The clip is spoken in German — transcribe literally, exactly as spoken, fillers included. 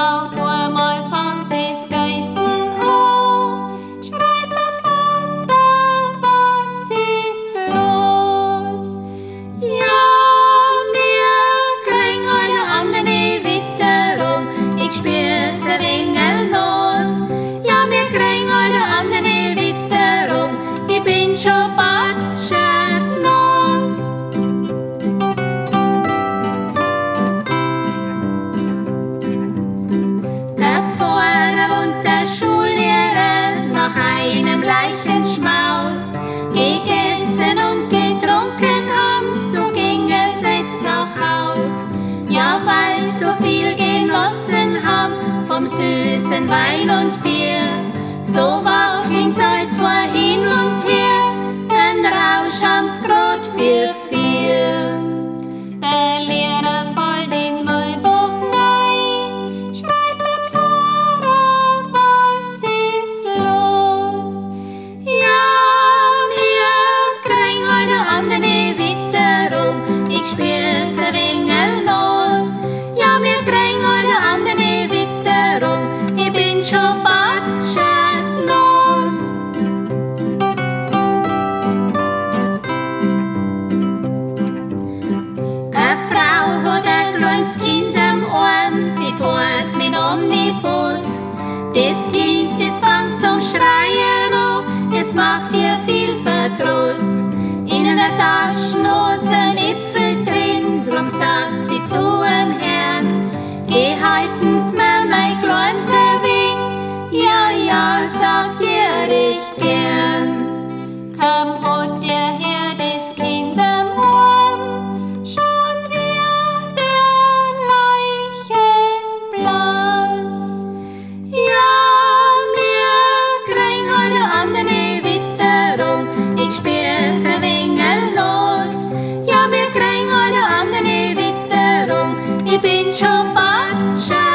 auf einmal fängt sie's geißen an. Schreit der Vater, was ist los? Ja, wir kriegen heute andere Witterung, ich spür's ein wenig nass. Ja, wir kriegen heute andere Witterung, ich bin schon batschert nass. Der Pfarrer und der Schullehrer nach einem gleichen Schmaus gegessen und getrunken haben, so ging es jetzt nach Haus. Ja, weil so viel genossen haben vom süßen Wein und Bier, so wackeln's halt zwar hin und her, ein Rausch haben's grad für vier. Der Lehrer fällt in Mühlbach rein, schreit der Pfarrer, was ist los? Ja, wir kriegen heute andere Witterung, ich spür's ein wenig nass. Ja, wir kriegen heute andere Witterung, ich bin schon batschert nass. Eine Frau hat ein kleines Kind am Arm, sie fährt mit Omnibus. Das Kind, das fängt zum Schreien an, es macht ihr viel Verdruss. In einer Tasche hat sie ein Äpfel drin, drum sagt sie zu dem Herrn: Geh, halten's mir mein kleines ein wenig. Ja, ja, sagt ihr recht gern. Kaum hat der Herr das Kind am Arm, schon wird der Leichen blass. Ja, wir kriegen heute andere Witterung, ich spür's ein wenig nass. Ja, wir kriegen heute andere Witterung, ich bin schon batschert